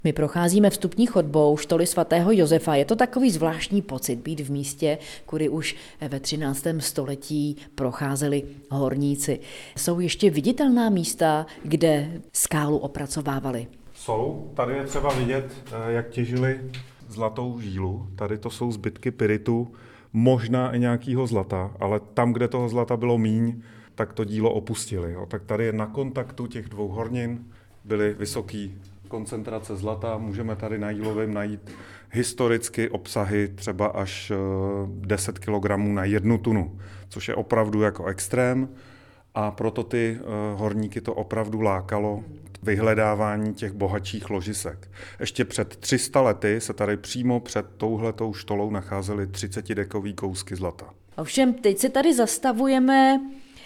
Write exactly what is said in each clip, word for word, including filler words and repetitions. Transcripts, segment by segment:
My procházíme vstupní chodbou štoly svatého Josefa. Je to takový zvláštní pocit být v místě, kudy už ve třináctém století procházeli horníci. Jsou ještě viditelná místa, kde skálu opracovávali? Jsou. Tady je třeba vidět, jak těžili zlatou žílu. Tady to jsou zbytky pyritu, možná i nějakého zlata, ale tam, kde toho zlata bylo míň, tak to dílo opustili. Jo. Tak tady je na kontaktu těch dvou hornin byly vysoké koncentrace zlata. Můžeme tady na Jílovém najít historicky obsahy třeba až deset kilogramů na jednu tunu, což je opravdu jako extrém. A proto ty horníky to opravdu lákalo vyhledávání těch bohatších ložisek. Ještě před tři sta lety se tady přímo před touhletou štolou nacházely třicetidekový kousky zlata. Ovšem, teď se tady zastavujeme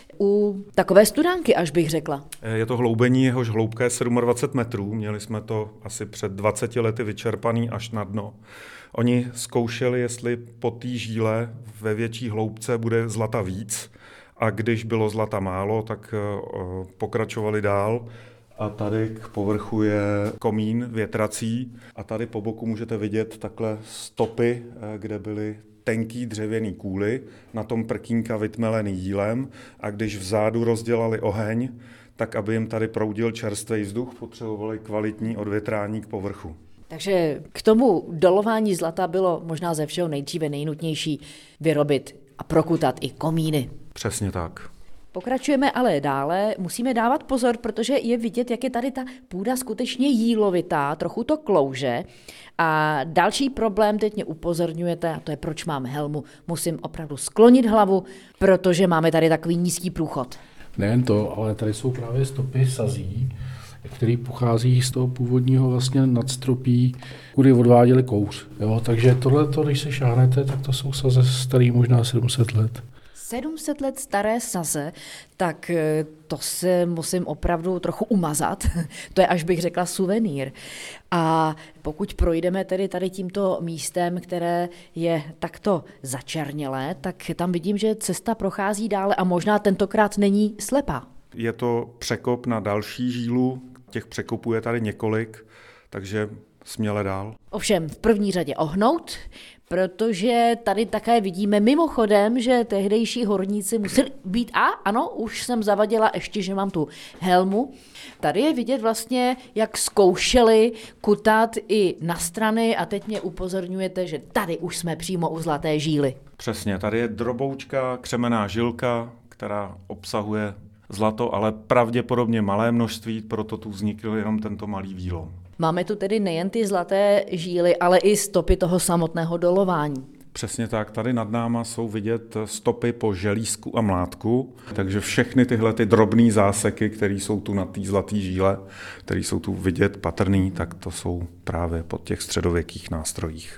u takové studánky, až bych řekla. Je to hloubení, jehož hloubka je dvacet sedm metrů. Měli jsme to asi před dvaceti lety vyčerpaný až na dno. Oni zkoušeli, jestli po té žíle ve větší hloubce bude zlata víc. A když bylo zlata málo, tak pokračovali dál. A tady k povrchu je komín větrací. A tady po boku můžete vidět takhle stopy, kde byly tenký dřevěný kůly, na tom prkínka vytmelený jílem. A když vzadu rozdělali oheň, tak aby jim tady proudil čerstvý vzduch, potřebovali kvalitní odvětrání k povrchu. Takže k tomu dolování zlata bylo možná ze všeho nejdříve nejnutnější vyrobit a prokutat i komíny. Přesně tak. Pokračujeme ale dále, musíme dávat pozor, protože je vidět, jak je tady ta půda skutečně jílovitá, trochu to klouže. A další problém, teď mě upozorňujete, a to je, proč mám helmu. Musím opravdu sklonit hlavu, protože máme tady takový nízký průchod. Nejen to, ale tady jsou právě stopy sazí, který pochází z toho původního vlastně nadstropí, kudy odváděli kouř. Jo, takže tohle, když se šáhnete, tak to jsou saze starý možná sedm set let. sedm set let staré saze, tak to se musím opravdu trochu umazat. To je, až bych řekla, suvenýr. A pokud projdeme tedy tady tímto místem, které je takto začernělé, tak tam vidím, že cesta prochází dále a možná tentokrát není slepá. Je to překop na další žílu, těch překopů je tady několik, takže směle dál. Ovšem v první řadě ohnout, protože tady také vidíme mimochodem, že tehdejší horníci museli být, a ano, už jsem zavadila ještě, že mám tu helmu. Tady je vidět vlastně, jak zkoušeli kutat i na strany a teď mě upozorňujete, že tady už jsme přímo u zlaté žíly. Přesně, tady je droboučka, křemenná žilka, která obsahuje zlato, ale pravděpodobně malé množství, proto tu vznikl jenom tento malý výlom. Máme tu tedy nejen ty zlaté žíly, ale i stopy toho samotného dolování. Přesně tak, tady nad náma jsou vidět stopy po želízku a mlátku, takže všechny tyhle ty drobné záseky, které jsou tu na té zlaté žíle, které jsou tu vidět patrný, tak to jsou právě po těch středověkých nástrojích.